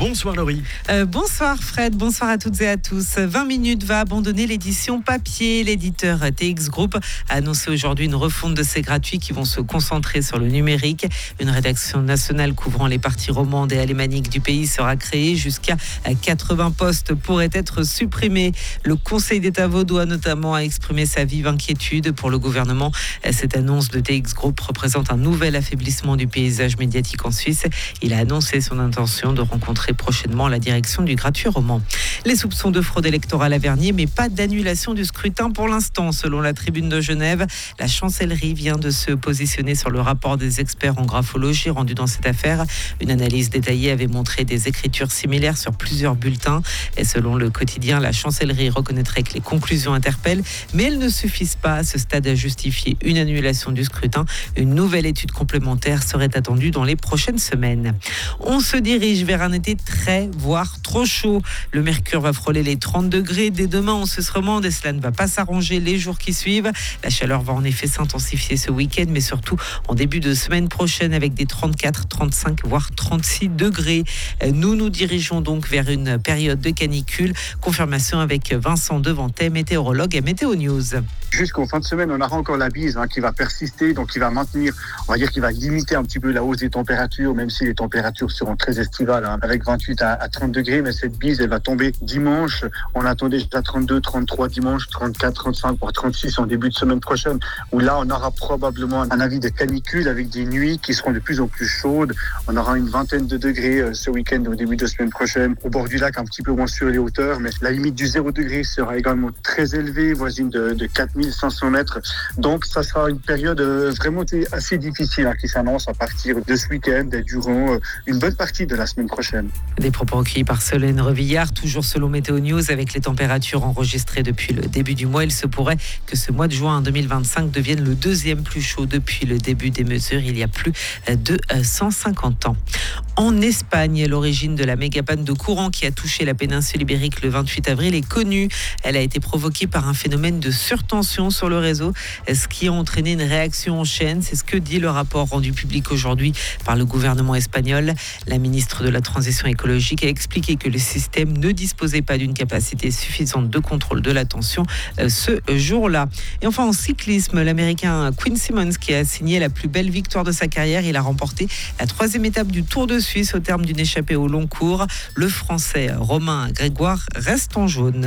Bonsoir Laurie. Bonsoir Fred, bonsoir à toutes et à tous. 20 minutes va abandonner l'édition papier. L'éditeur TX Group a annoncé aujourd'hui une refonte de ses gratuits qui vont se concentrer sur le numérique. Une rédaction nationale couvrant les parties romandes et alémaniques du pays sera créée. Jusqu'à 80 postes pourraient être supprimés. Le Conseil d'État vaudois notamment a exprimé sa vive inquiétude. Pour le gouvernement, cette annonce de TX Group représente un nouvel affaiblissement du paysage médiatique en Suisse. Il a annoncé son intention de rencontrer prochainement la direction du gratuit roman. Les soupçons de fraude électorale à Vernier, mais pas d'annulation du scrutin pour l'instant. Selon la Tribune de Genève, la chancellerie vient de se positionner sur le rapport des experts en graphologie rendu dans cette affaire. Une analyse détaillée avait montré des écritures similaires sur plusieurs bulletins. Et selon le quotidien, la chancellerie reconnaîtrait que les conclusions interpellent, mais elles ne suffisent pas à ce stade à justifier une annulation du scrutin. Une nouvelle étude complémentaire serait attendue dans les prochaines semaines. On se dirige vers un été très, voire trop chaud. Le mercure va frôler les 30 degrés. Dès demain, on se remande et cela ne va pas s'arranger les jours qui suivent. La chaleur va en effet s'intensifier ce week-end, mais surtout en début de semaine prochaine avec des 34, 35, voire 36 degrés. Nous nous dirigeons donc vers une période de canicule. Confirmation avec Vincent Devantet, météorologue à Météo News. Jusqu'en fin de semaine, on aura encore la bise qui va persister, donc qui va maintenir, on va dire qu'il va limiter un petit peu la hausse des températures, même si les températures seront très estivales, avec 28 à 30 degrés, mais cette bise, elle va tomber dimanche. On attend déjà 32, 33 dimanche, 34, 35, voire 36 en début de semaine prochaine, où là, on aura probablement un avis de canicule avec des nuits qui seront de plus en plus chaudes. On aura une vingtaine de degrés ce week-end au début de semaine prochaine, au bord du lac, un petit peu moins sur les hauteurs, mais la limite du 0 degré sera également très élevée, voisine de 4500 mètres. Donc, ça sera une période vraiment assez difficile qui s'annonce à partir de ce week-end et durant une bonne partie de la semaine prochaine. Des propos recueillis par Solène Revillard, toujours selon Météo News. Avec les températures enregistrées depuis le début du mois, il se pourrait que ce mois de juin 2025 devienne le deuxième plus chaud depuis le début des mesures, il y a plus de 150 ans. En Espagne, l'origine de la méga-panne de courant qui a touché la péninsule ibérique le 28 avril est connue. Elle a été provoquée par un phénomène de surtension sur le réseau, ce qui a entraîné une réaction en chaîne. C'est ce que dit le rapport rendu public aujourd'hui par le gouvernement espagnol. La ministre de la Transition écologique a expliqué que le système ne disposait pas d'une capacité suffisante de contrôle de la tension ce jour-là. Et enfin, en cyclisme, l'Américain Quinn Simmons qui a signé la plus belle victoire de sa carrière. Il a remporté la 3e étape du Tour de Suisse au terme d'une échappée au long cours. Le Français Romain Grégoire reste en jaune.